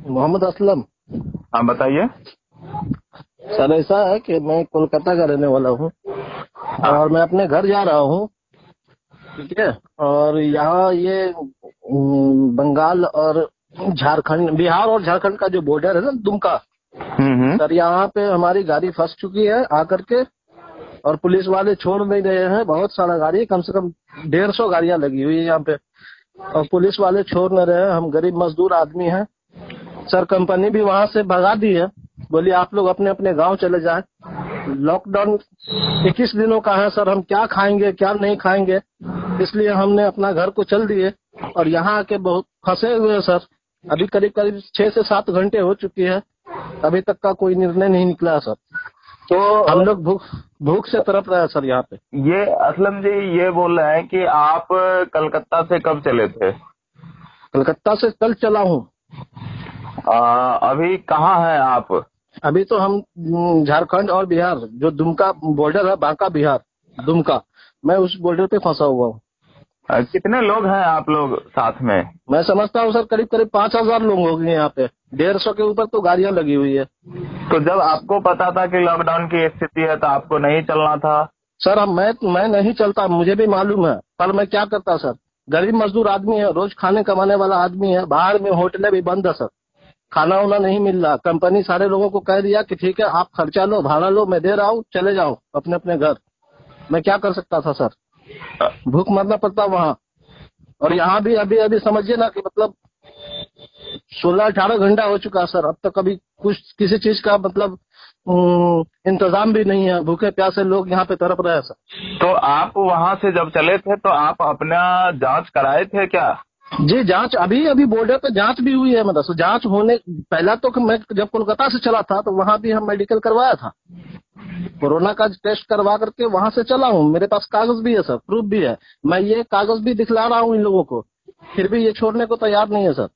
मोहम्मद असलम। हाँ बताइए। सर ऐसा है कि मैं कोलकाता का रहने वाला हूँ हाँ। और मैं अपने घर जा रहा हूँ। ठीक है। और यहाँ ये बंगाल और झारखंड, बिहार और झारखंड का जो बॉर्डर है ना, दुमका। हम्म। सर यहाँ पे हमारी गाड़ी फंस चुकी है आकर के, और पुलिस वाले छोड़ नहीं रहे हैं। बहुत सारा गाड़ी है, कम से कम 150 गाड़ियां लगी हुई है यहाँ पे, और पुलिस वाले छोड़ नहीं रहे हैं। हम गरीब मजदूर आदमी हैं। सर कंपनी भी वहां से भगा दी है, बोली आप लोग अपने अपने गांव चले जाएं। लॉकडाउन 21 दिनों का है सर, हम क्या खाएंगे क्या नहीं खाएंगे, इसलिए हमने अपना घर को चल दिए और यहाँ आके बहुत फंसे हुए हैं सर। अभी करीब करीब 6 से 7 घंटे हो चुकी है, अभी तक का कोई निर्णय नहीं निकला है सर। तो हम लोग भूख भूख से तड़प रहे हैं सर यहाँ पे। ये असलम जी ये बोल रहे हैं कि आप कलकत्ता से कब चले थे? कलकत्ता से कल चला हूँ। अभी कहाँ हैं आप? अभी तो हम झारखंड और बिहार, जो दुमका बॉर्डर है, बांका बिहार दुमका, मैं उस बॉर्डर पे फंसा हुआ हूँ। कितने लोग हैं आप लोग साथ में? मैं समझता हूँ सर करीब करीब 5,000 लोग होंगे यहाँ पे। 150 के ऊपर तो गाड़ियां लगी हुई है। तो जब आपको पता था कि लॉकडाउन की स्थिति है तो आपको नहीं चलना था? सर अब मैं नहीं चलता, मुझे भी मालूम है, पर मैं क्या करता सर। गरीब मजदूर आदमी है, रोज खाने कमाने वाला आदमी है। बाहर में होटलें भी बंद है सर, खाना वाना नहीं मिल रहा। कंपनी सारे लोगों को कह दिया कि ठीक है आप खर्चा लो, भाड़ा लो, मैं दे रहा हूँ, चले जाओ अपने अपने घर। मैं क्या कर सकता था सर, भूख मरना पड़ता वहाँ। और यहाँ भी अभी अभी समझिए ना कि मतलब 16-18 घंटा हो चुका सर, अब तक अभी कुछ किसी चीज का मतलब इंतजाम भी नहीं है। भूखे प्यासे लोग यहाँ पे तड़प रहे हैं सर। तो आप वहाँ से जब चले थे तो आप अपना जांच कराए थे क्या? जी जांच अभी अभी बॉर्डर पे जांच भी हुई है। मतलब जांच होने पहला तो मैं जब कोलकाता से चला था तो वहाँ भी हम मेडिकल करवाया था, कोरोना का टेस्ट करवा करके वहाँ से चला हूँ। मेरे पास कागज भी है सर, प्रूफ भी है। मैं ये कागज भी दिखला रहा हूँ इन लोगों को, फिर भी ये छोड़ने को तैयार नहीं है सर।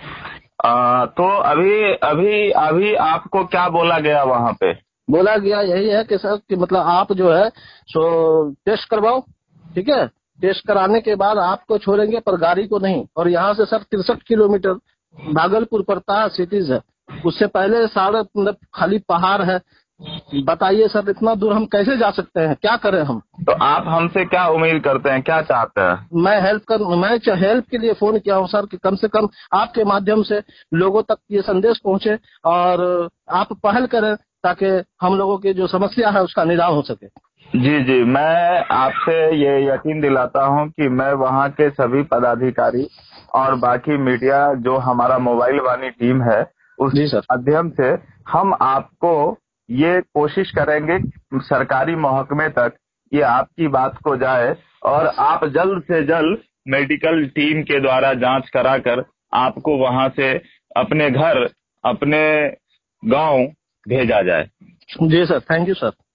तो अभी अभी अभी आपको क्या बोला गया वहाँ पे? बोला गया यही है कि सर कि मतलब आप जो है सो टेस्ट करवाओ। ठीक है, टेस्ट कराने के बाद आपको छोड़ेंगे पर गाड़ी को नहीं। और यहाँ से सर 63 किलोमीटर भागलपुर पड़ता है, सिटीज है। उससे पहले सारा मतलब खाली पहाड़ है। बताइए सर इतना दूर हम कैसे जा सकते हैं, क्या करें हम। तो आप हमसे क्या उम्मीद करते हैं, क्या चाहते हैं? मैं हेल्प के लिए फोन किया हूँ सर कि कम से कम आपके माध्यम से लोगों तक ये संदेश पहुंचे और आप पहल करें ताकि हम लोगों की जो समस्या है उसका निदान हो सके। जी जी, मैं आपसे ये यकीन दिलाता हूँ कि मैं वहाँ के सभी पदाधिकारी और बाकी मीडिया जो हमारा मोबाइल वाली टीम है उस जी सर। माध्यम से हम आपको ये कोशिश करेंगे कि सरकारी महकमे तक ये आपकी बात को जाए और आप जल्द से जल्द मेडिकल टीम के द्वारा जांच कराकर आपको वहाँ से अपने घर, अपने गांव भेजा जाए। जी सर, थैंक यू सर।